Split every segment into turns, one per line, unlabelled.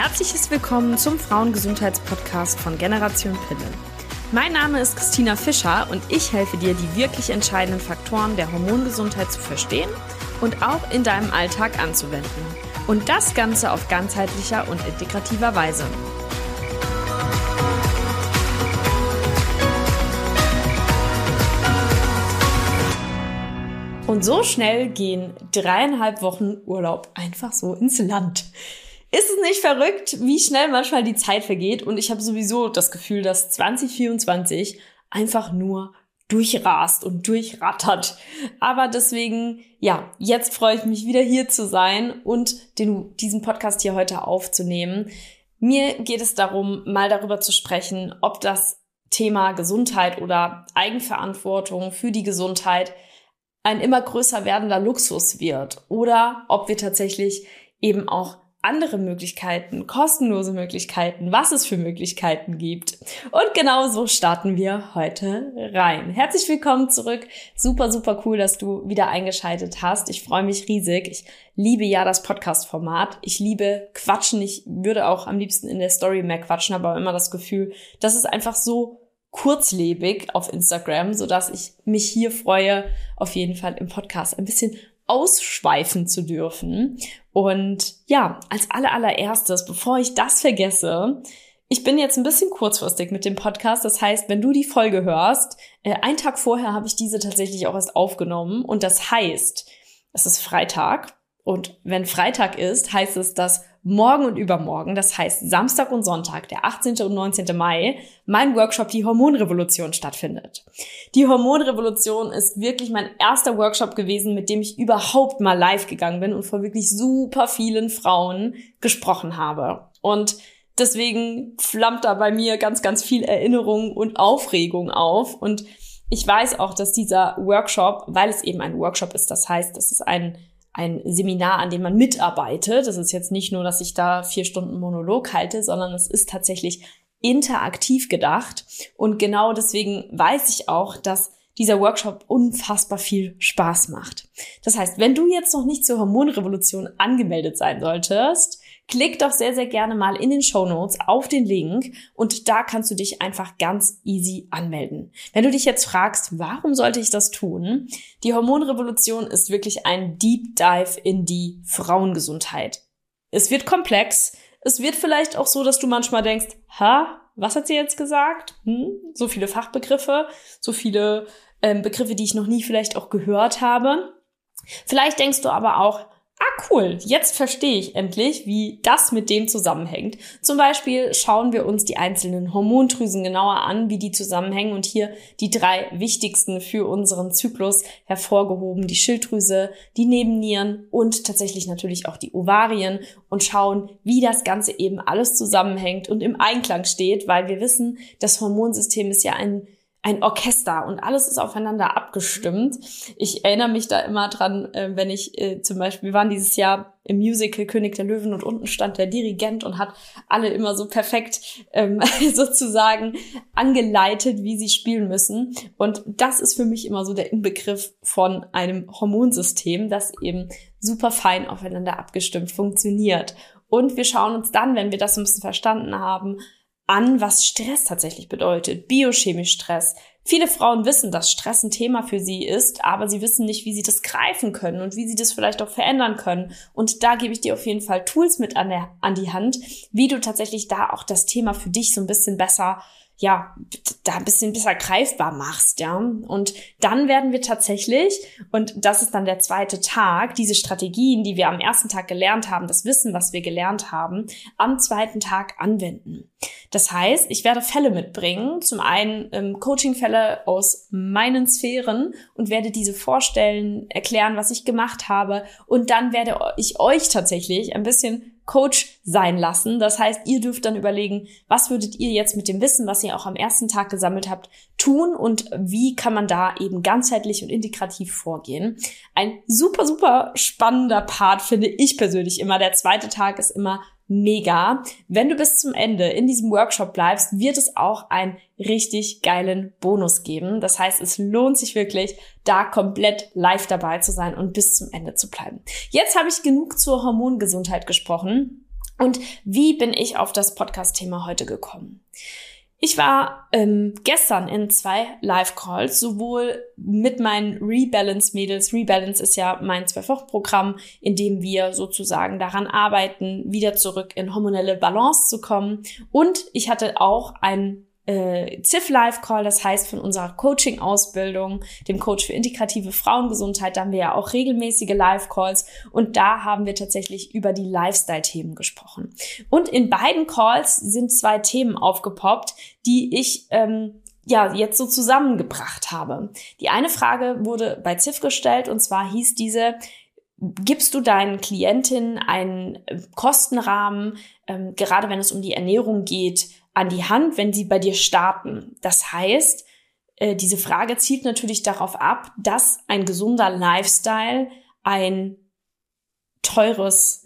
herzliches Willkommen zum Frauengesundheitspodcast von Generation Pille. Mein Name ist Christina Fischer und ich helfe dir, die wirklich entscheidenden Faktoren der Hormongesundheit zu verstehen und auch in deinem Alltag anzuwenden. Und das Ganze auf ganzheitlicher und integrativer Weise. Und so schnell gehen 3,5 Wochen Urlaub einfach so ins Land. Ist es nicht verrückt, wie schnell manchmal die Zeit vergeht? Und ich habe sowieso das Gefühl, dass 2024 einfach nur durchrast und durchrattert. Aber deswegen, ja, jetzt freue ich mich wieder hier zu sein und diesen Podcast hier heute aufzunehmen. Mir geht es darum, mal darüber zu sprechen, ob das Thema Gesundheit oder Eigenverantwortung für die Gesundheit ein immer größer werdender Luxus wird oder ob wir tatsächlich eben auch andere Möglichkeiten, kostenlose Möglichkeiten, was es für Möglichkeiten gibt. Und genau so starten wir heute rein. Herzlich willkommen zurück. Super, super cool, dass du wieder eingeschaltet hast. Ich freue mich riesig. Ich liebe ja das Podcast-Format. Ich liebe Quatschen. Ich würde auch am liebsten in der Story mehr quatschen, aber immer das Gefühl, das ist einfach so kurzlebig auf Instagram, sodass ich mich hier freue, auf jeden Fall im Podcast ein bisschen ausschweifen zu dürfen. Und ja, als allererstes, bevor ich das vergesse, ich bin jetzt ein bisschen kurzfristig mit dem Podcast. Das heißt, wenn du die Folge hörst, einen Tag vorher habe ich diese tatsächlich auch erst aufgenommen. Und das heißt, es ist Freitag. Und wenn Freitag ist, heißt es, dass morgen und übermorgen, das heißt Samstag und Sonntag, der 18. und 19. Mai, mein Workshop Die Hormonrevolution stattfindet. Die Hormonrevolution ist wirklich mein erster Workshop gewesen, mit dem ich überhaupt mal live gegangen bin und vor wirklich super vielen Frauen gesprochen habe. Und deswegen flammt da bei mir ganz, ganz viel Erinnerung und Aufregung auf. Und ich weiß auch, dass dieser Workshop, weil es eben ein Workshop ist, das heißt, das ist ein Seminar, an dem man mitarbeitet. Das ist jetzt nicht nur, dass ich da 4 Stunden Monolog halte, sondern es ist tatsächlich interaktiv gedacht. Und genau deswegen weiß ich auch, dass dieser Workshop unfassbar viel Spaß macht. Das heißt, wenn du jetzt noch nicht zur Hormonrevolution angemeldet sein solltest, klick doch sehr, sehr gerne mal in den Shownotes auf den Link und da kannst du dich einfach ganz easy anmelden. Wenn du dich jetzt fragst, warum sollte ich das tun? Die Hormonrevolution ist wirklich ein Deep Dive in die Frauengesundheit. Es wird komplex. Es wird vielleicht auch so, dass du manchmal denkst, was hat sie jetzt gesagt? So viele Fachbegriffe, so viele Begriffe, die ich noch nie vielleicht auch gehört habe. Vielleicht denkst du aber auch, cool, jetzt verstehe ich endlich, wie das mit dem zusammenhängt. Zum Beispiel schauen wir uns die einzelnen Hormondrüsen genauer an, wie die zusammenhängen und hier die 3 wichtigsten für unseren Zyklus hervorgehoben. Die Schilddrüse, die Nebennieren und tatsächlich natürlich auch die Ovarien und schauen, wie das Ganze eben alles zusammenhängt und im Einklang steht, weil wir wissen, das Hormonsystem ist ja ein Orchester und alles ist aufeinander abgestimmt. Ich erinnere mich da immer dran, wenn ich zum Beispiel, wir waren dieses Jahr im Musical König der Löwen und unten stand der Dirigent und hat alle immer so perfekt sozusagen angeleitet, wie sie spielen müssen. Und das ist für mich immer so der Inbegriff von einem Hormonsystem, das eben super fein aufeinander abgestimmt funktioniert. Und wir schauen uns dann, wenn wir das ein bisschen verstanden haben, an, was Stress tatsächlich bedeutet, biochemisch Stress. Viele Frauen wissen, dass Stress ein Thema für sie ist, aber sie wissen nicht, wie sie das greifen können und wie sie das vielleicht auch verändern können. Und da gebe ich dir auf jeden Fall Tools mit an die Hand, wie du tatsächlich da auch das Thema für dich so ein bisschen besser, da ein bisschen besser greifbar machst, ja. Und dann werden wir tatsächlich, und das ist dann der zweite Tag, diese Strategien, die wir am ersten Tag gelernt haben, das Wissen, was wir gelernt haben, am zweiten Tag anwenden. Das heißt, ich werde Fälle mitbringen, zum einen Coaching-Fälle aus meinen Sphären und werde diese vorstellen, erklären, was ich gemacht habe und dann werde ich euch tatsächlich ein bisschen Coach sein lassen. Das heißt, ihr dürft dann überlegen, was würdet ihr jetzt mit dem Wissen, was ihr auch am ersten Tag gesammelt habt, tun und wie kann man da eben ganzheitlich und integrativ vorgehen. Ein super, super spannender Part finde ich persönlich immer. Der zweite Tag ist immer mega. Wenn du bis zum Ende in diesem Workshop bleibst, wird es auch einen richtig geilen Bonus geben. Das heißt, es lohnt sich wirklich, da komplett live dabei zu sein und bis zum Ende zu bleiben. Jetzt habe ich genug zur Hormongesundheit gesprochen. Und wie bin ich auf das Podcast-Thema heute gekommen? Ich war gestern in 2 Live-Calls, sowohl mit meinen Rebalance-Mädels. Rebalance ist ja mein 12-Wochen-Programm, in dem wir sozusagen daran arbeiten, wieder zurück in hormonelle Balance zu kommen. Und ich hatte auch einen ZIF Live-Call, das heißt von unserer Coaching-Ausbildung, dem Coach für integrative Frauengesundheit, da haben wir ja auch regelmäßige Live-Calls und da haben wir tatsächlich über die Lifestyle-Themen gesprochen. Und in beiden Calls sind 2 Themen aufgepoppt, die ich jetzt so zusammengebracht habe. Die eine Frage wurde bei ZIF gestellt und zwar hieß diese: Gibst du deinen Klientinnen einen Kostenrahmen, gerade wenn es um die Ernährung geht, an die Hand, wenn sie bei dir starten? Das heißt, diese Frage zielt natürlich darauf ab, dass ein gesunder Lifestyle ein teures,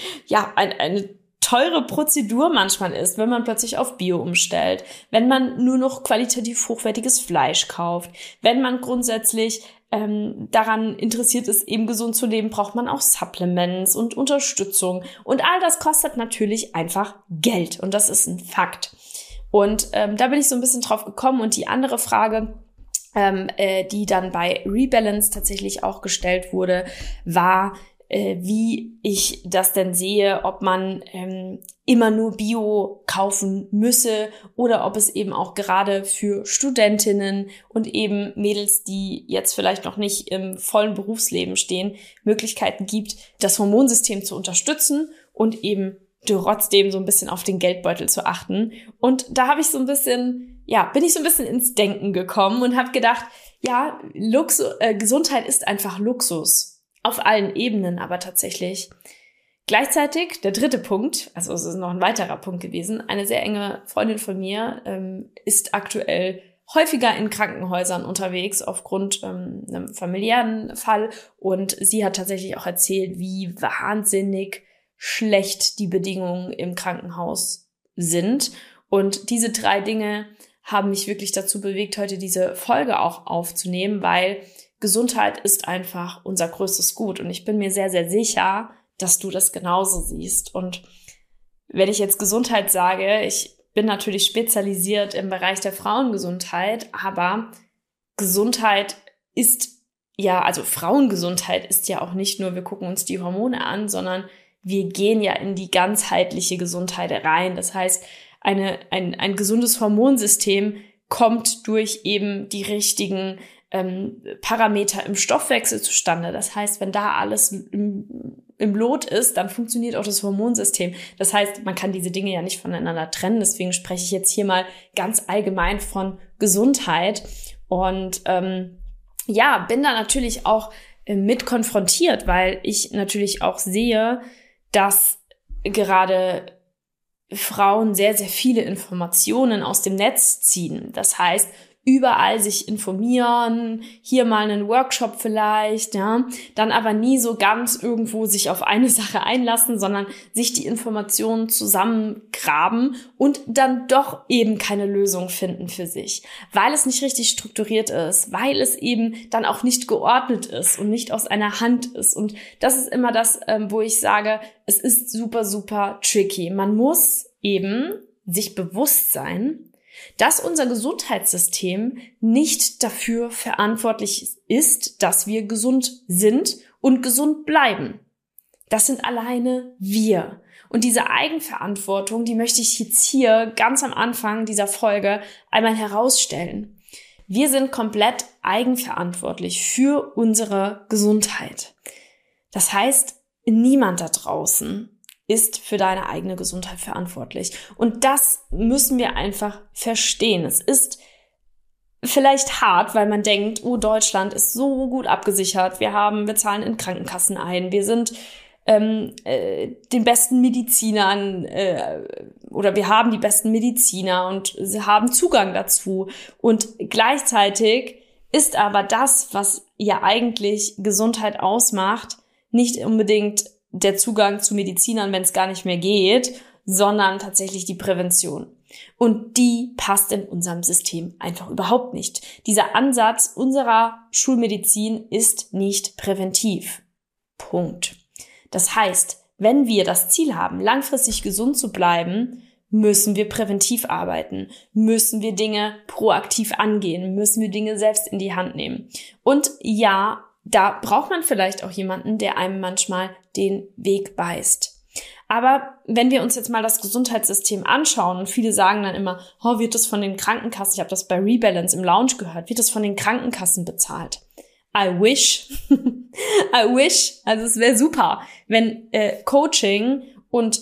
eine teure Prozedur manchmal ist, wenn man plötzlich auf Bio umstellt, wenn man nur noch qualitativ hochwertiges Fleisch kauft, wenn man grundsätzlich daran interessiert ist, eben gesund zu leben, braucht man auch Supplements und Unterstützung. Und all das kostet natürlich einfach Geld. Und das ist ein Fakt. Und da bin ich so ein bisschen drauf gekommen. Und die andere Frage, die dann bei Rebalance tatsächlich auch gestellt wurde, war, wie ich das denn sehe, ob man immer nur Bio kaufen müsse oder ob es eben auch gerade für Studentinnen und eben Mädels, die jetzt vielleicht noch nicht im vollen Berufsleben stehen, Möglichkeiten gibt, das Hormonsystem zu unterstützen und eben trotzdem so ein bisschen auf den Geldbeutel zu achten. Und da habe ich bin ich so ein bisschen ins Denken gekommen und habe gedacht, ja, Gesundheit ist einfach Luxus. Auf allen Ebenen aber tatsächlich. Gleichzeitig, der dritte Punkt, also es ist noch ein weiterer Punkt gewesen, eine sehr enge Freundin von mir ist aktuell häufiger in Krankenhäusern unterwegs aufgrund einem familiären Fall und sie hat tatsächlich auch erzählt, wie wahnsinnig schlecht die Bedingungen im Krankenhaus sind. Und diese 3 Dinge haben mich wirklich dazu bewegt, heute diese Folge auch aufzunehmen, weil Gesundheit ist einfach unser größtes Gut und ich bin mir sehr, sehr sicher, dass du das genauso siehst. Und wenn ich jetzt Gesundheit sage, ich bin natürlich spezialisiert im Bereich der Frauengesundheit, aber Gesundheit ist also Frauengesundheit ist ja auch nicht nur, wir gucken uns die Hormone an, sondern wir gehen ja in die ganzheitliche Gesundheit rein. Das heißt, ein gesundes Hormonsystem kommt durch eben die richtigen Parameter im Stoffwechsel zustande. Das heißt, wenn da alles im Lot ist, dann funktioniert auch das Hormonsystem. Das heißt, man kann diese Dinge ja nicht voneinander trennen. Deswegen spreche ich jetzt hier mal ganz allgemein von Gesundheit. Und bin da natürlich auch mit konfrontiert, weil ich natürlich auch sehe, dass gerade Frauen sehr, sehr viele Informationen aus dem Netz ziehen. Das heißt, überall sich informieren, hier mal einen Workshop vielleicht, dann aber nie so ganz irgendwo sich auf eine Sache einlassen, sondern sich die Informationen zusammengraben und dann doch eben keine Lösung finden für sich, weil es nicht richtig strukturiert ist, weil es eben dann auch nicht geordnet ist und nicht aus einer Hand ist. Und das ist immer das, wo ich sage, es ist super, super tricky. Man muss eben sich bewusst sein, dass unser Gesundheitssystem nicht dafür verantwortlich ist, dass wir gesund sind und gesund bleiben. Das sind alleine wir. Und diese Eigenverantwortung, die möchte ich jetzt hier ganz am Anfang dieser Folge einmal herausstellen. Wir sind komplett eigenverantwortlich für unsere Gesundheit. Das heißt, niemand da draußen ist für deine eigene Gesundheit verantwortlich. Und das müssen wir einfach verstehen. Es ist vielleicht hart, weil man denkt, oh, Deutschland ist so gut abgesichert. Wir zahlen in Krankenkassen ein. Wir sind den besten Medizinern oder wir haben die besten Mediziner und sie haben Zugang dazu. Und gleichzeitig ist aber das, was ja eigentlich Gesundheit ausmacht, nicht unbedingt der Zugang zu Medizinern, wenn es gar nicht mehr geht, sondern tatsächlich die Prävention. Und die passt in unserem System einfach überhaupt nicht. Dieser Ansatz unserer Schulmedizin ist nicht präventiv. Punkt. Das heißt, wenn wir das Ziel haben, langfristig gesund zu bleiben, müssen wir präventiv arbeiten, müssen wir Dinge proaktiv angehen, müssen wir Dinge selbst in die Hand nehmen. Und ja, da braucht man vielleicht auch jemanden, der einem manchmal den Weg weist. Aber wenn wir uns jetzt mal das Gesundheitssystem anschauen und viele sagen dann immer, oh, wird das von den Krankenkassen, ich habe das bei Rebalance im Lounge gehört, wird das von den Krankenkassen bezahlt? I wish. I wish. Also es wäre super, wenn Coaching und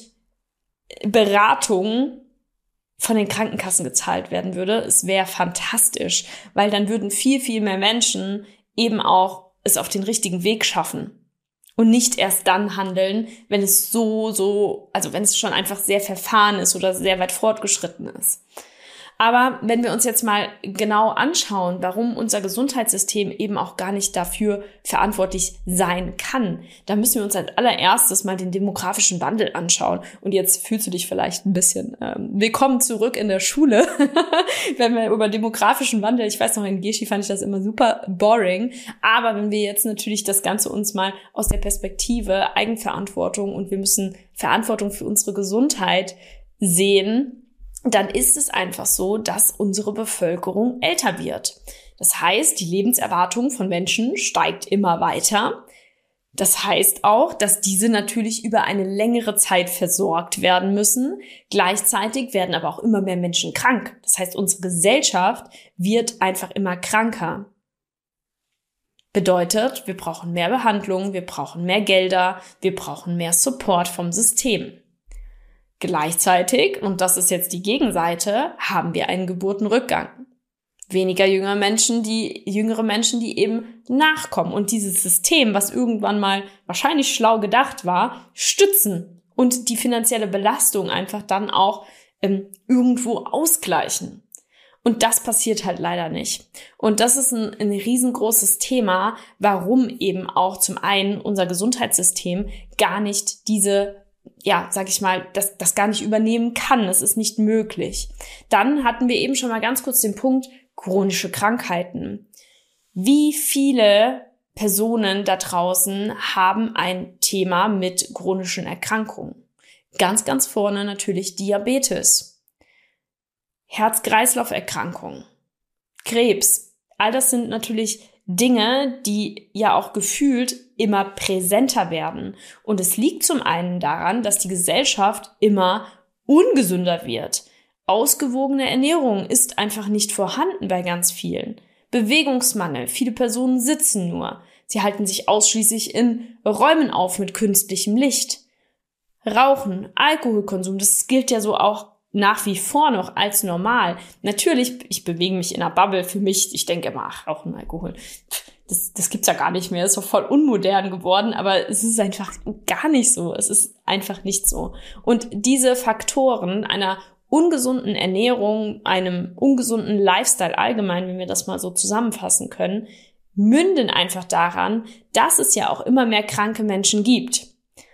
Beratung von den Krankenkassen gezahlt werden würde. Es wäre fantastisch, weil dann würden viel, viel mehr Menschen eben auch es auf den richtigen Weg schaffen. Und nicht erst dann handeln, wenn es also wenn es schon einfach sehr verfahren ist oder sehr weit fortgeschritten ist. Aber wenn wir uns jetzt mal genau anschauen, warum unser Gesundheitssystem eben auch gar nicht dafür verantwortlich sein kann, dann müssen wir uns als allererstes mal den demografischen Wandel anschauen. Und jetzt fühlst du dich vielleicht ein bisschen willkommen zurück in der Schule, wenn wir über demografischen Wandel, ich weiß noch, in Geschi fand ich das immer super boring, aber wenn wir jetzt natürlich das Ganze uns mal aus der Perspektive Eigenverantwortung und wir müssen Verantwortung für unsere Gesundheit sehen, dann ist es einfach so, dass unsere Bevölkerung älter wird. Das heißt, die Lebenserwartung von Menschen steigt immer weiter. Das heißt auch, dass diese natürlich über eine längere Zeit versorgt werden müssen. Gleichzeitig werden aber auch immer mehr Menschen krank. Das heißt, unsere Gesellschaft wird einfach immer kranker. Bedeutet, wir brauchen mehr Behandlung, wir brauchen mehr Gelder, wir brauchen mehr Support vom System. Gleichzeitig, und das ist jetzt die Gegenseite, haben wir einen Geburtenrückgang. Weniger jüngere Menschen, die eben nachkommen und dieses System, was irgendwann mal wahrscheinlich schlau gedacht war, stützen und die finanzielle Belastung einfach dann auch irgendwo ausgleichen. Und das passiert halt leider nicht. Und das ist ein riesengroßes Thema, warum eben auch zum einen unser Gesundheitssystem gar nicht das gar nicht übernehmen kann. Es ist nicht möglich. Dann hatten wir eben schon mal ganz kurz den Punkt chronische Krankheiten. Wie viele Personen da draußen haben ein Thema mit chronischen Erkrankungen? Ganz, ganz vorne natürlich Diabetes, Herz-Kreislauf-Erkrankungen, Krebs. All das sind natürlich Dinge, die ja auch gefühlt immer präsenter werden. Und es liegt zum einen daran, dass die Gesellschaft immer ungesünder wird. Ausgewogene Ernährung ist einfach nicht vorhanden bei ganz vielen. Bewegungsmangel, viele Personen sitzen nur. Sie halten sich ausschließlich in Räumen auf mit künstlichem Licht. Rauchen, Alkoholkonsum, das gilt ja so auch nach wie vor noch als normal. Natürlich, ich bewege mich in einer Bubble für mich. Ich denke immer, Rauchen, Alkohol, das gibt's ja gar nicht mehr. Ist doch voll unmodern geworden, aber es ist einfach gar nicht so. Es ist einfach nicht so. Und diese Faktoren einer ungesunden Ernährung, einem ungesunden Lifestyle allgemein, wenn wir das mal so zusammenfassen können, münden einfach daran, dass es ja auch immer mehr kranke Menschen gibt.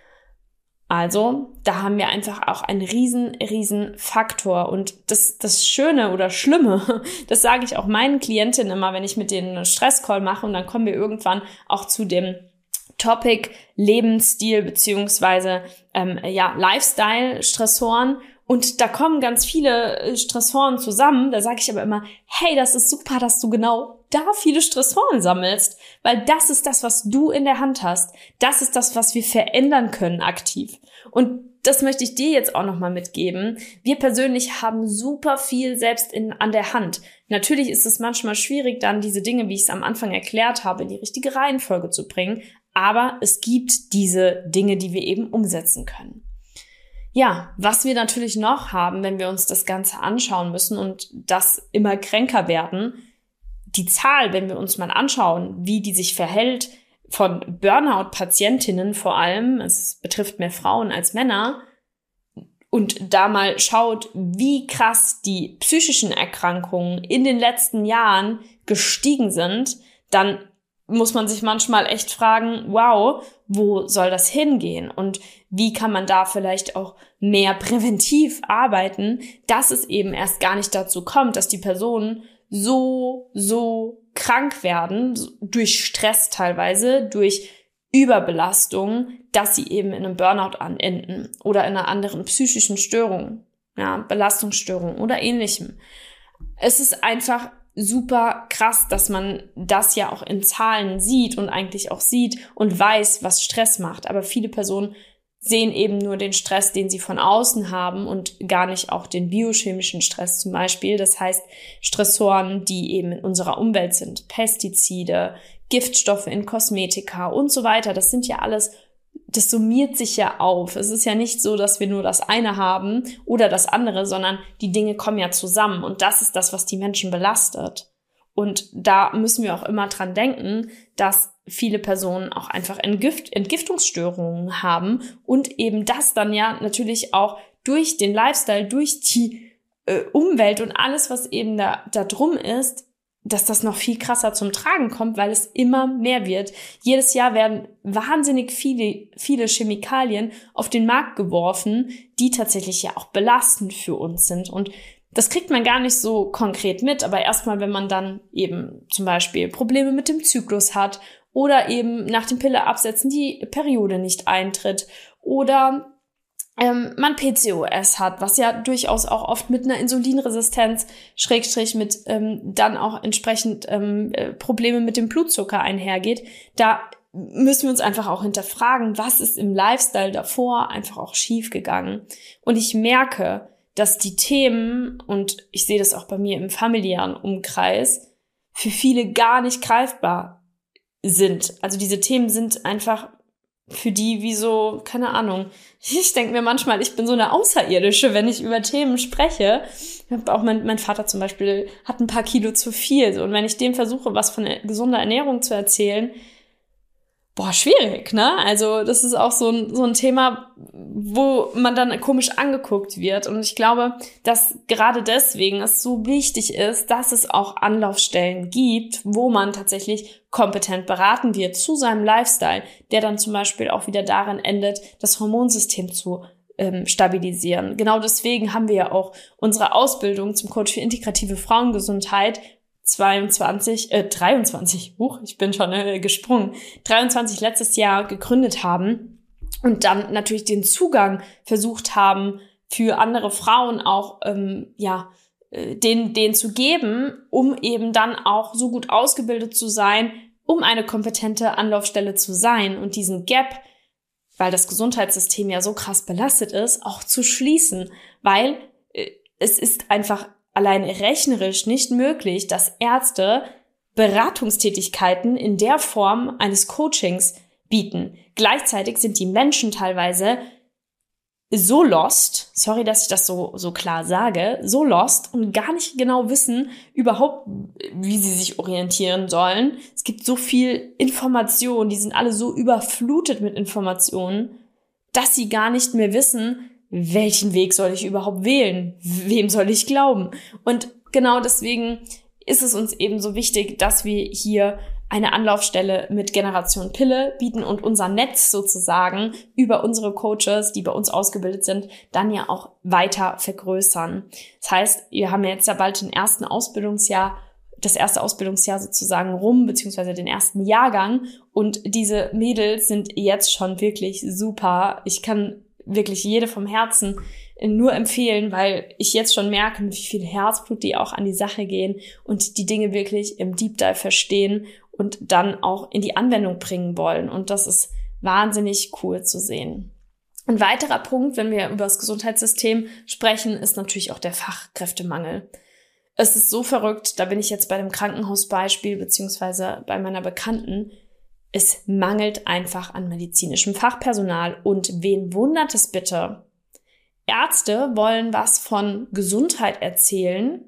Also, da haben wir einfach auch einen riesen Faktor. Und das Schöne oder Schlimme, das sage ich auch meinen Klientinnen immer, wenn ich mit denen einen Stresscall mache, und dann kommen wir irgendwann auch zu dem Topic Lebensstil beziehungsweise Lifestyle-Stressoren. Und da kommen ganz viele Stressoren zusammen. Da sage ich aber immer, hey, das ist super, dass du genau da viele Stressoren sammelst, weil das ist das, was du in der Hand hast. Das ist das, was wir verändern können aktiv. Und das möchte ich dir jetzt auch nochmal mitgeben. Wir persönlich haben super viel selbst an der Hand. Natürlich ist es manchmal schwierig, dann diese Dinge, wie ich es am Anfang erklärt habe, in die richtige Reihenfolge zu bringen. Aber es gibt diese Dinge, die wir eben umsetzen können. Ja, was wir natürlich noch haben, wenn wir uns das Ganze anschauen müssen und das immer kränker werden, die Zahl, wenn wir uns mal anschauen, wie die sich verhält von Burnout-Patientinnen vor allem, es betrifft mehr Frauen als Männer, und da mal schaut, wie krass die psychischen Erkrankungen in den letzten Jahren gestiegen sind, dann muss man sich manchmal echt fragen, wow, wo soll das hingehen? Und wie kann man da vielleicht auch mehr präventiv arbeiten, dass es eben erst gar nicht dazu kommt, dass die Personen so krank werden, durch Stress teilweise, durch Überbelastung, dass sie eben in einem Burnout enden oder in einer anderen psychischen Störung, ja, Belastungsstörung oder ähnlichem. Es ist einfach super krass, dass man das ja auch in Zahlen sieht und eigentlich auch sieht und weiß, was Stress macht. Aber viele Personen sehen eben nur den Stress, den sie von außen haben und gar nicht auch den biochemischen Stress zum Beispiel. Das heißt, Stressoren, die eben in unserer Umwelt sind, Pestizide, Giftstoffe in Kosmetika und so weiter, das sind ja alles, das summiert sich ja auf. Es ist ja nicht so, dass wir nur das eine haben oder das andere, sondern die Dinge kommen ja zusammen und das ist das, was die Menschen belastet. Und da müssen wir auch immer dran denken, dass viele Personen auch einfach Entgiftungsstörungen haben und eben das dann ja natürlich auch durch den Lifestyle, durch die Umwelt und alles, was eben da drum ist, dass das noch viel krasser zum Tragen kommt, weil es immer mehr wird. Jedes Jahr werden wahnsinnig viele Chemikalien auf den Markt geworfen, die tatsächlich ja auch belastend für uns sind. Und das kriegt man gar nicht so konkret mit, aber erstmal, wenn man dann eben zum Beispiel Probleme mit dem Zyklus hat oder eben nach dem Pille-Absetzen die Periode nicht eintritt oder man PCOS hat, was ja durchaus auch oft mit einer Insulinresistenz / mit dann auch entsprechend Probleme mit dem Blutzucker einhergeht, da müssen wir uns einfach auch hinterfragen, was ist im Lifestyle davor einfach auch schief gegangen. Und ich merke, dass die Themen, und ich sehe das auch bei mir im familiären Umkreis, für viele gar nicht greifbar sind. Also diese Themen sind einfach für die wie so, keine Ahnung. Ich denke mir manchmal, ich bin so eine Außerirdische, wenn ich über Themen spreche. Auch mein Vater zum Beispiel hat ein paar Kilo zu viel. Und wenn ich dem versuche, was von gesunder Ernährung zu erzählen, schwierig, ne? Also das ist auch so ein Thema, wo man dann komisch angeguckt wird. Und ich glaube, dass gerade deswegen es so wichtig ist, dass es auch Anlaufstellen gibt, wo man tatsächlich kompetent beraten wird zu seinem Lifestyle, der dann zum Beispiel auch wieder darin endet, das Hormonsystem zu stabilisieren. Genau deswegen haben wir ja auch unsere Ausbildung zum Coach für integrative Frauengesundheit 23, ich bin schon gesprungen, 23 letztes Jahr gegründet haben und dann natürlich den Zugang versucht haben, für andere Frauen auch, den zu geben, um eben dann auch so gut ausgebildet zu sein, um eine kompetente Anlaufstelle zu sein und diesen Gap, weil das Gesundheitssystem ja so krass belastet ist, auch zu schließen, weil es ist einfach allein rechnerisch nicht möglich, dass Ärzte Beratungstätigkeiten in der Form eines Coachings bieten. Gleichzeitig sind die Menschen teilweise so lost, sorry, dass ich das so klar sage, so lost und gar nicht genau wissen überhaupt, wie sie sich orientieren sollen. Es gibt so viel Information, die sind alle so überflutet mit Informationen, dass sie gar nicht mehr wissen, welchen Weg soll ich überhaupt wählen? Wem soll ich glauben? Und genau deswegen ist es uns eben so wichtig, dass wir hier eine Anlaufstelle mit Generation Pille bieten und unser Netz sozusagen über unsere Coaches, die bei uns ausgebildet sind, dann ja auch weiter vergrößern. Das heißt, wir haben ja jetzt ja bald das erste Ausbildungsjahr sozusagen rum, beziehungsweise den ersten Jahrgang. Und diese Mädels sind jetzt schon wirklich super. Ich kann wirklich jede vom Herzen nur empfehlen, weil ich jetzt schon merke, mit wie viel Herzblut die auch an die Sache gehen und die Dinge wirklich im Deep Dive verstehen und dann auch in die Anwendung bringen wollen. Und das ist wahnsinnig cool zu sehen. Ein weiterer Punkt, wenn wir über das Gesundheitssystem sprechen, ist natürlich auch der Fachkräftemangel. Es ist so verrückt, da bin ich jetzt bei dem Krankenhausbeispiel beziehungsweise bei meiner Bekannten. Es mangelt einfach an medizinischem Fachpersonal. Und wen wundert es bitte? Ärzte wollen was von Gesundheit erzählen.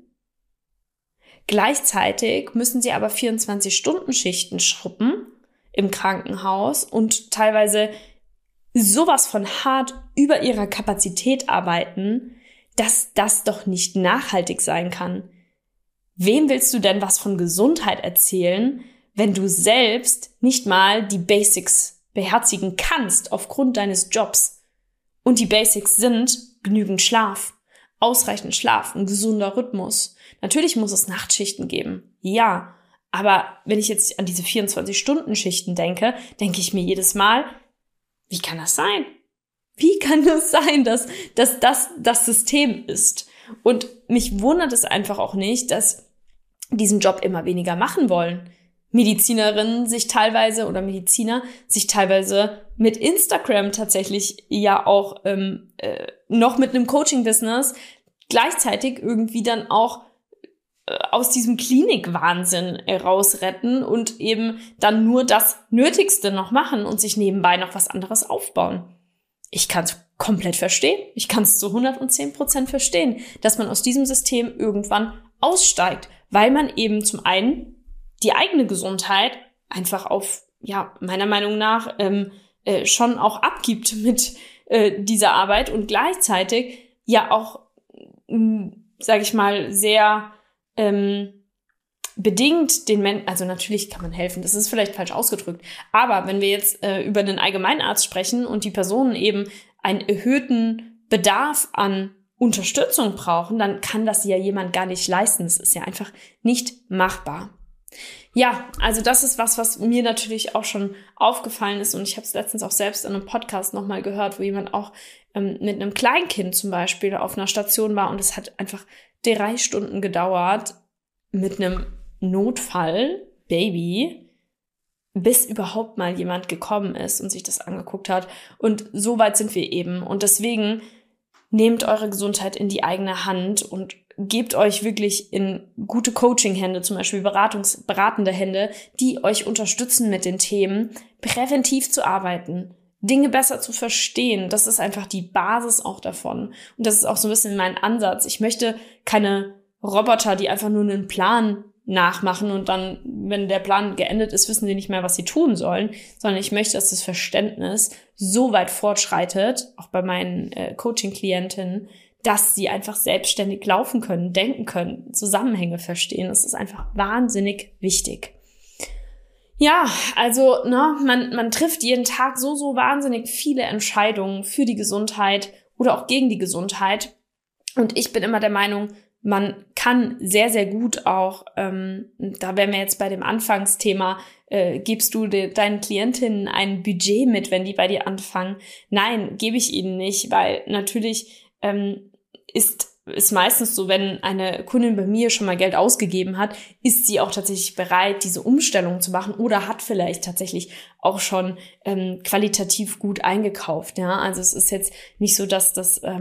Gleichzeitig müssen sie aber 24-Stunden-Schichten schruppen im Krankenhaus und teilweise sowas von hart über ihrer Kapazität arbeiten, dass das doch nicht nachhaltig sein kann. Wem willst du denn was von Gesundheit erzählen, wenn du selbst nicht mal die Basics beherzigen kannst aufgrund deines Jobs? Und die Basics sind genügend Schlaf, ausreichend Schlaf, ein gesunder Rhythmus. Natürlich muss es Nachtschichten geben, ja, Aber wenn ich jetzt an diese 24-Stunden-Schichten denke, denke ich mir jedes Mal, wie kann das sein? Wie kann das sein, dass das System ist? Und mich wundert es einfach auch nicht, dass diesen Job immer weniger machen wollen. Medizinerinnen sich teilweise oder Mediziner sich teilweise mit Instagram tatsächlich ja auch noch mit einem Coaching-Business gleichzeitig irgendwie dann auch aus diesem Klinikwahnsinn rausretten und eben dann nur das Nötigste noch machen und sich nebenbei noch was anderes aufbauen. Ich kann es komplett verstehen. Ich kann es zu 110% verstehen, dass man aus diesem System irgendwann aussteigt, weil man eben zum einen die eigene Gesundheit einfach auf, ja, meiner Meinung nach schon auch abgibt mit dieser Arbeit und gleichzeitig ja auch, sage ich mal, sehr bedingt den Menschen, also natürlich kann man helfen, das ist vielleicht falsch ausgedrückt, aber wenn wir jetzt über den Allgemeinarzt sprechen und die Personen eben einen erhöhten Bedarf an Unterstützung brauchen, dann kann das ja jemand gar nicht leisten. Das ist ja einfach nicht machbar. Ja, also das ist was mir natürlich auch schon aufgefallen ist und ich habe es letztens auch selbst in einem Podcast nochmal gehört, wo jemand auch mit einem Kleinkind zum Beispiel auf einer Station war und es hat einfach 3 Stunden gedauert mit einem Notfall-Baby, bis überhaupt mal jemand gekommen ist und sich das angeguckt hat. Und so weit sind wir eben. Und deswegen nehmt eure Gesundheit in die eigene Hand und gebt euch wirklich in gute Coaching-Hände, zum Beispiel beratende Hände, die euch unterstützen mit den Themen, präventiv zu arbeiten, Dinge besser zu verstehen. Das ist einfach die Basis auch davon. Und das ist auch so ein bisschen mein Ansatz. Ich möchte keine Roboter, die einfach nur einen Plan nachmachen und dann, wenn der Plan geendet ist, wissen sie nicht mehr, was sie tun sollen, sondern ich möchte, dass das Verständnis so weit fortschreitet, auch bei meinen Coaching-Klientinnen, dass sie einfach selbstständig laufen können, denken können, Zusammenhänge verstehen. Das ist einfach wahnsinnig wichtig. Ja, also man trifft jeden Tag so wahnsinnig viele Entscheidungen für die Gesundheit oder auch gegen die Gesundheit. Und ich bin immer der Meinung, man kann sehr, sehr gut auch, da wären wir jetzt bei dem Anfangsthema, gibst du deinen Klientinnen ein Budget mit, wenn die bei dir anfangen? Nein, gebe ich ihnen nicht, weil natürlich ist meistens so, wenn eine Kundin bei mir schon mal Geld ausgegeben hat, ist sie auch tatsächlich bereit, diese Umstellung zu machen oder hat vielleicht tatsächlich auch schon qualitativ gut eingekauft. Ja, also es ist jetzt nicht so, dass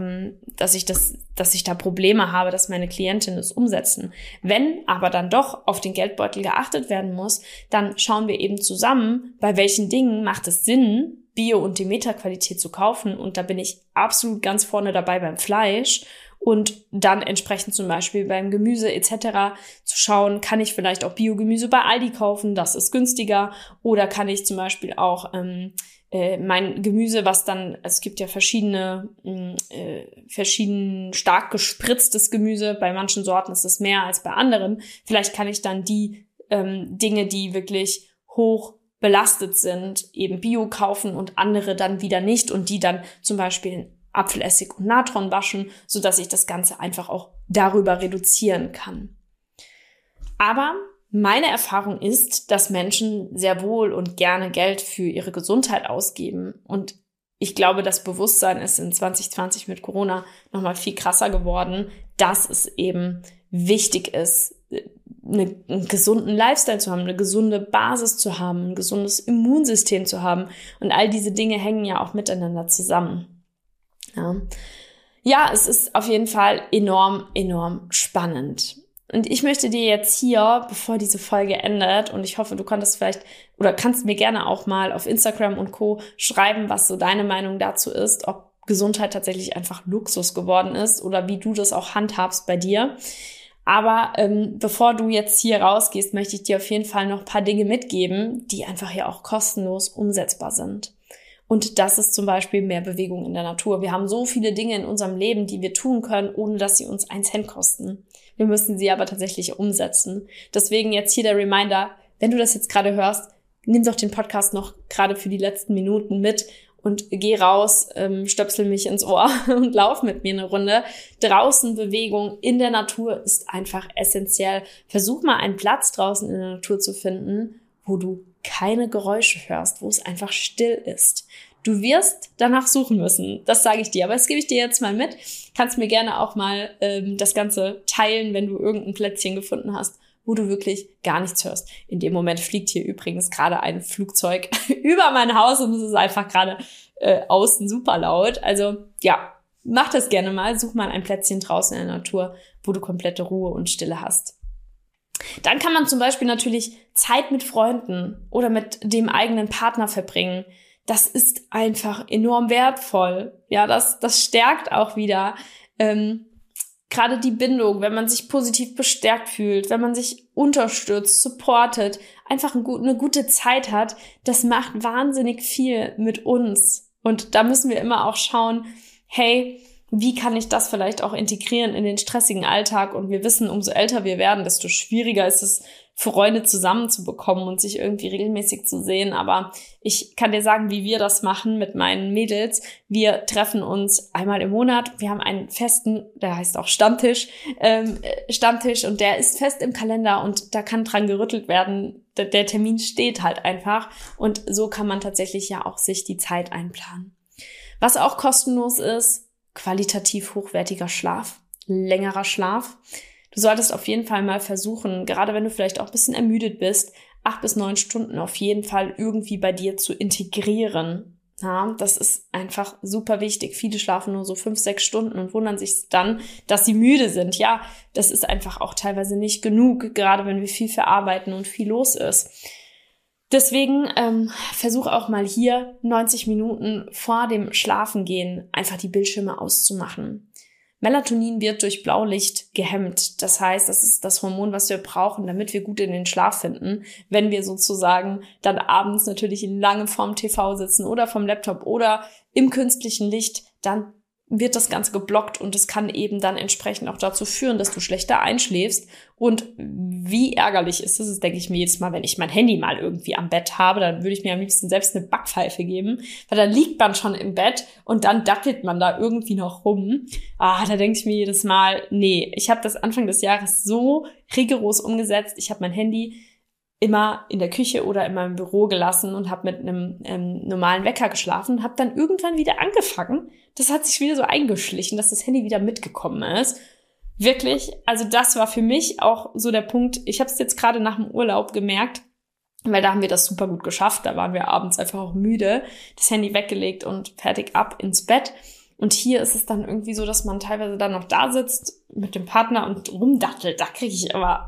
ich da Probleme habe, dass meine Klientinnen es umsetzen. Wenn aber dann doch auf den Geldbeutel geachtet werden muss, dann schauen wir eben zusammen, bei welchen Dingen macht es Sinn, Bio- und Demeter-Qualität zu kaufen. Und da bin ich absolut ganz vorne dabei beim Fleisch. Und dann entsprechend zum Beispiel beim Gemüse etc. zu schauen, kann ich vielleicht auch Biogemüse bei Aldi kaufen, das ist günstiger. Oder kann ich zum Beispiel auch mein Gemüse, was dann, es gibt ja verschieden stark gespritztes Gemüse, bei manchen Sorten ist es mehr als bei anderen. Vielleicht kann ich dann die Dinge, die wirklich hoch belastet sind, eben Bio kaufen und andere dann wieder nicht und die dann zum Beispiel in Apfelessig und Natron waschen, sodass ich das Ganze einfach auch darüber reduzieren kann. Aber meine Erfahrung ist, dass Menschen sehr wohl und gerne Geld für ihre Gesundheit ausgeben. Und ich glaube, das Bewusstsein ist in 2020 mit Corona nochmal viel krasser geworden, dass es eben wichtig ist, einen gesunden Lifestyle zu haben, eine gesunde Basis zu haben, ein gesundes Immunsystem zu haben. Und all diese Dinge hängen ja auch miteinander zusammen. Ja, es ist auf jeden Fall enorm, enorm spannend. Und ich möchte dir jetzt hier, bevor diese Folge endet, und ich hoffe, du konntest vielleicht oder kannst mir gerne auch mal auf Instagram und Co. schreiben, was so deine Meinung dazu ist, ob Gesundheit tatsächlich einfach Luxus geworden ist oder wie du das auch handhabst bei dir. Aber bevor du jetzt hier rausgehst, möchte ich dir auf jeden Fall noch ein paar Dinge mitgeben, die einfach hier auch kostenlos umsetzbar sind. Und das ist zum Beispiel mehr Bewegung in der Natur. Wir haben so viele Dinge in unserem Leben, die wir tun können, ohne dass sie uns 1 Cent kosten. Wir müssen sie aber tatsächlich umsetzen. Deswegen jetzt hier der Reminder, wenn du das jetzt gerade hörst, nimm doch den Podcast noch gerade für die letzten Minuten mit und geh raus, stöpsel mich ins Ohr und lauf mit mir eine Runde. Draußen Bewegung in der Natur ist einfach essentiell. Versuch mal einen Platz draußen in der Natur zu finden, wo du keine Geräusche hörst, wo es einfach still ist. Du wirst danach suchen müssen, das sage ich dir. Aber das gebe ich dir jetzt mal mit. Kannst mir gerne auch mal das Ganze teilen, wenn du irgendein Plätzchen gefunden hast, wo du wirklich gar nichts hörst. In dem Moment fliegt hier übrigens gerade ein Flugzeug über mein Haus und es ist einfach gerade außen super laut. Also ja, mach das gerne mal. Such mal ein Plätzchen draußen in der Natur, wo du komplette Ruhe und Stille hast. Dann kann man zum Beispiel natürlich Zeit mit Freunden oder mit dem eigenen Partner verbringen. Das ist einfach enorm wertvoll. Ja, das stärkt auch wieder gerade die Bindung, wenn man sich positiv bestärkt fühlt, wenn man sich unterstützt, supportet, einfach eine gute Zeit hat. Das macht wahnsinnig viel mit uns. Und da müssen wir immer auch schauen, hey, wie kann ich das vielleicht auch integrieren in den stressigen Alltag? Und wir wissen, umso älter wir werden, desto schwieriger ist es, Freunde zusammenzubekommen und sich irgendwie regelmäßig zu sehen. Aber ich kann dir sagen, wie wir das machen mit meinen Mädels. Wir treffen uns einmal im Monat. Wir haben einen festen, der heißt auch Stammtisch, und der ist fest im Kalender und da kann dran gerüttelt werden. Der Termin steht halt einfach und so kann man tatsächlich ja auch sich die Zeit einplanen. Was auch kostenlos ist, qualitativ hochwertiger Schlaf, längerer Schlaf. Du solltest auf jeden Fall mal versuchen, gerade wenn du vielleicht auch ein bisschen ermüdet bist, 8 bis 9 Stunden auf jeden Fall irgendwie bei dir zu integrieren. Ja, das ist einfach super wichtig. Viele schlafen nur so 5, 6 Stunden und wundern sich dann, dass sie müde sind. Ja, das ist einfach auch teilweise nicht genug, gerade wenn wir viel verarbeiten und viel los ist. Deswegen versuch auch mal hier 90 Minuten vor dem Schlafengehen einfach die Bildschirme auszumachen. Melatonin wird durch Blaulicht gehemmt. Das heißt, das ist das Hormon, was wir brauchen, damit wir gut in den Schlaf finden. Wenn wir sozusagen dann abends natürlich lange vorm TV sitzen oder vom Laptop oder im künstlichen Licht, dann wird das Ganze geblockt und es kann eben dann entsprechend auch dazu führen, dass du schlechter einschläfst. Und wie ärgerlich ist es, denke ich mir jedes Mal, wenn ich mein Handy mal irgendwie am Bett habe, dann würde ich mir am liebsten selbst eine Backpfeife geben, weil dann liegt man schon im Bett und dann dattelt man da irgendwie noch rum. Da denke ich mir jedes Mal, nee, ich habe das Anfang des Jahres so rigoros umgesetzt. Ich habe mein Handy immer in der Küche oder in meinem Büro gelassen und habe mit einem normalen Wecker geschlafen und habe dann irgendwann wieder angefangen. Das hat sich wieder so eingeschlichen, dass das Handy wieder mitgekommen ist. Wirklich, also das war für mich auch so der Punkt. Ich habe es jetzt gerade nach dem Urlaub gemerkt, weil da haben wir das super gut geschafft. Da waren wir abends einfach auch müde, das Handy weggelegt und fertig ab ins Bett. Und hier ist es dann irgendwie so, dass man teilweise dann noch da sitzt mit dem Partner und rumdattelt. Da kriege ich aber,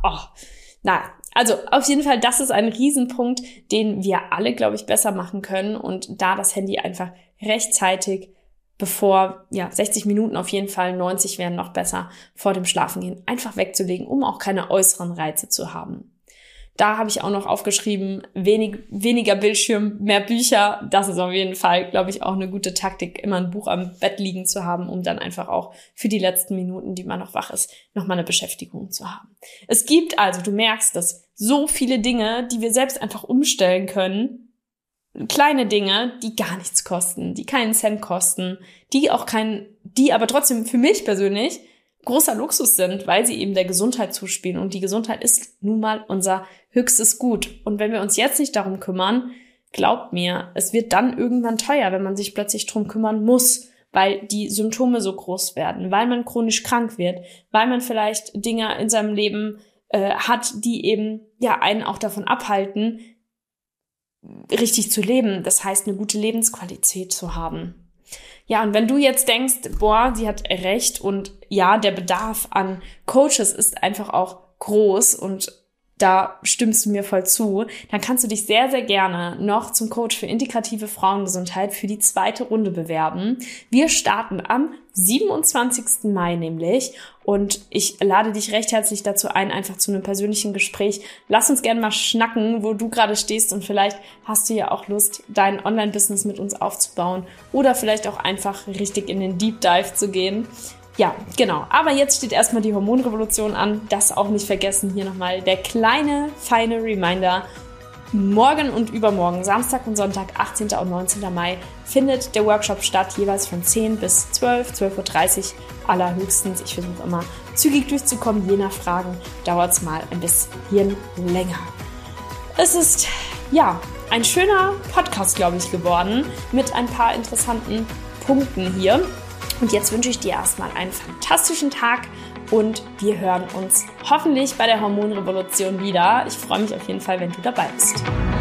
also auf jeden Fall, das ist ein Riesenpunkt, den wir alle, glaube ich, besser machen können. Und da das Handy einfach rechtzeitig, bevor, 60 Minuten auf jeden Fall, 90 wären noch besser, vor dem Schlafengehen einfach wegzulegen, um auch keine äußeren Reize zu haben. Da habe ich auch noch aufgeschrieben, weniger Bildschirm, mehr Bücher. Das ist auf jeden Fall, glaube ich, auch eine gute Taktik, immer ein Buch am Bett liegen zu haben, um dann einfach auch für die letzten Minuten, die man noch wach ist, nochmal eine Beschäftigung zu haben. Es gibt also, du merkst, dass so viele Dinge, die wir selbst einfach umstellen können, kleine Dinge, die gar nichts kosten, die keinen Cent kosten, die aber trotzdem für mich persönlich großer Luxus sind, weil sie eben der Gesundheit zuspielen. Und die Gesundheit ist nun mal unser höchstes Gut. Und wenn wir uns jetzt nicht darum kümmern, glaubt mir, es wird dann irgendwann teuer, wenn man sich plötzlich drum kümmern muss, weil die Symptome so groß werden, weil man chronisch krank wird, weil man vielleicht Dinge in seinem Leben hat, die eben einen auch davon abhalten, richtig zu leben. Das heißt, eine gute Lebensqualität zu haben. Ja, und wenn du jetzt denkst, sie hat recht und ja, der Bedarf an Coaches ist einfach auch groß und da stimmst du mir voll zu, dann kannst du dich sehr, sehr gerne noch zum Coach für integrative Frauengesundheit für die 2. Runde bewerben. Wir starten am 27. Mai nämlich und ich lade dich recht herzlich dazu ein, einfach zu einem persönlichen Gespräch. Lass uns gerne mal schnacken, wo du gerade stehst und vielleicht hast du ja auch Lust, dein Online-Business mit uns aufzubauen oder vielleicht auch einfach richtig in den Deep Dive zu gehen. Ja, genau. Aber jetzt steht erstmal die Hormonrevolution an. Das auch nicht vergessen. Hier nochmal der kleine, feine Reminder. Morgen und übermorgen, Samstag und Sonntag, 18. und 19. Mai, findet der Workshop statt, jeweils von 10 bis 12:30 Uhr allerhöchstens. Ich versuche immer zügig durchzukommen, je nach Fragen dauert es mal ein bisschen länger. Es ist, ein schöner Podcast, glaube ich, geworden, mit ein paar interessanten Punkten hier. Und jetzt wünsche ich dir erstmal einen fantastischen Tag und wir hören uns hoffentlich bei der Hormonrevolution wieder. Ich freue mich auf jeden Fall, wenn du dabei bist.